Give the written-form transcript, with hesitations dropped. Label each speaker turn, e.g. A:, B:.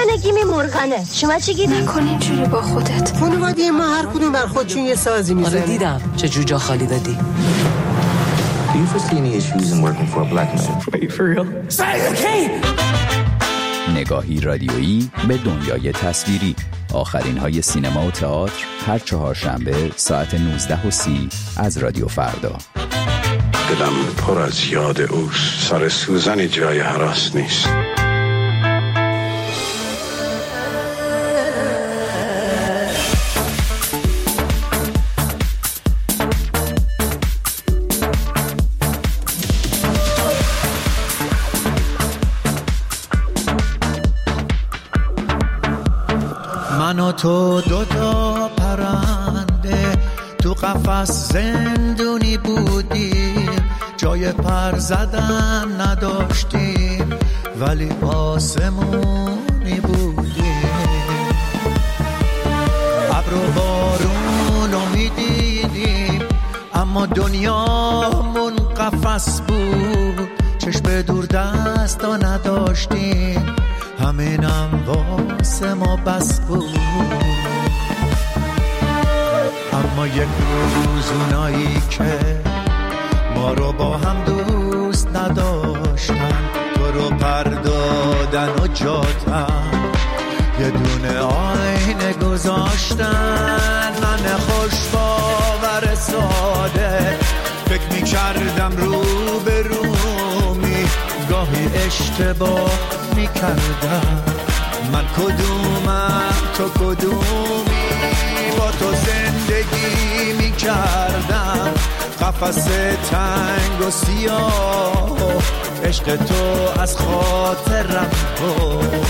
A: زنگی مرغنه. شما چی گیدی؟
B: نکن اینجوری با خودت.
C: خانواده ما هر کدوم بر خودشون یه سازی میزنه.
D: آره دیدم چه جوجا خالی دادی.
E: Do you foresee any issues in working for a black man?
F: Are you for real?
G: نگاهی رادیویی به دنیای تصویری. آخرین های سینما و تئاتر هر چهارشنبه ساعت 19:30 از رادیو فردا.
H: دلم پر از یاد اوست. سر سوزن جای هراس نیست.
I: من و تو دوتا پرنده تو قفس زندونی بودیم، جای پر زدن نداشتیم ولی آسمونی بودیم. ابر و بارونو میدیدیم اما دنیامون قفس بود، چشم دور دستا نداشتیم، همینم واسه ما بس بود. اما یک روز اونایی که ما رو با هم دوست نداشتن، تو رو پردادن و جاتن، یه دونه آینه گذاشتن. من خوش باور ساده فکر میکردم رو به رومی، گاهی اشتباه میکردم. من کدومم تو کدومی، با تو زندگی میکردم، قفس تنگ و سیاه، عشق تو از خاطرم بود.